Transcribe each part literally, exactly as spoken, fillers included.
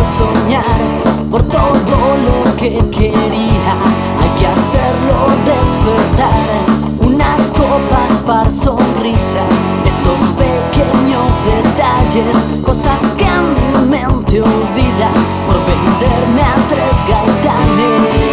soñar por todo lo que quería. Hay que hacerlo despertar. Unas copas para sonrisas, esos pequeños detalles, cosas que mi mente olvida por venderme a tres gaitanes.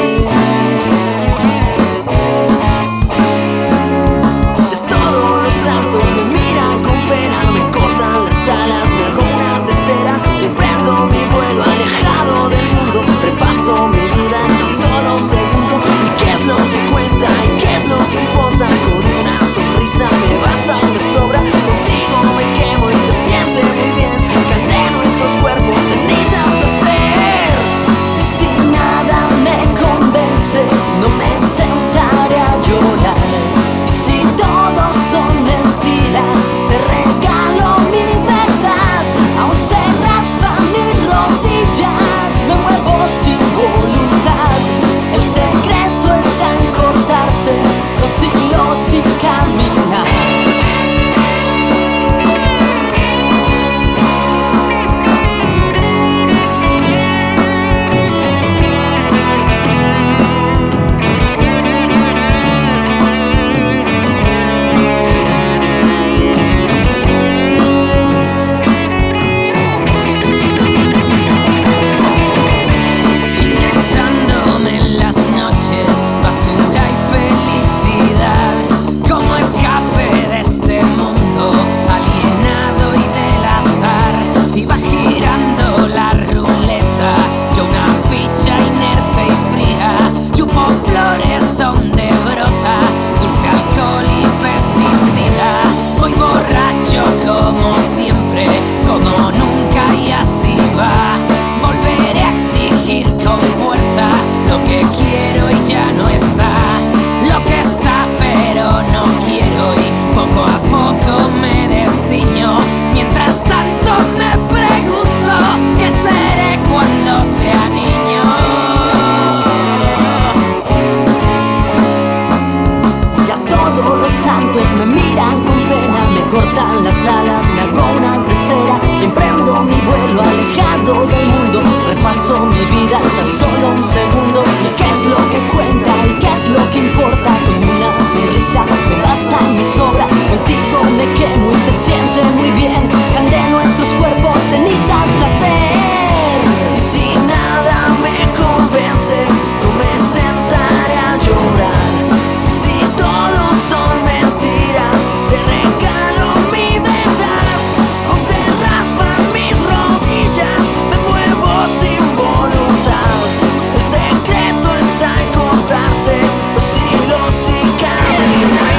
Me miran con pena, me cortan las alas, me hago unas de cera, emprendo mi vuelo alejado del mundo, repaso mi vida tan solo un segundo. ¿Qué es lo que cuenta y qué es lo que importa? Con una sonrisa me basta y me sobra. Contigo me quemo y se siente muy bien. Candé nuestros cuerpos, cenizas, placer. Y si nada me convence, no me sentaré a llorar. Y si todos son mentiras, te regalo mi verdad. Aún se raspan mis rodillas, me muevo sin voluntad. El secreto está en cortarse los hilos y caminar.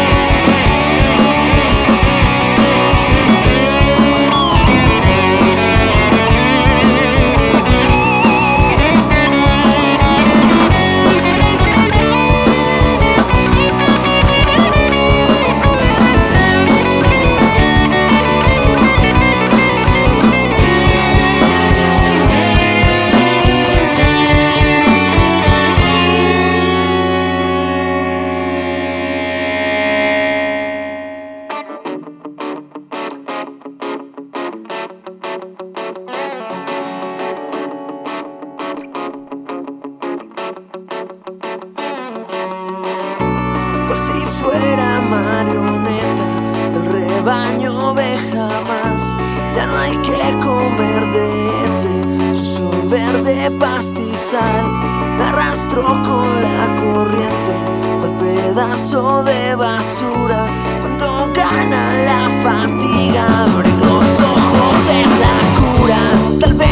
Si fuera marioneta del rebaño oveja más, ya no hay que comer de ese sucio y verde pastizal. Me arrastro con la corriente por pedazo de basura. Cuando gana la fatiga, abrir los ojos es la cura. Tal vez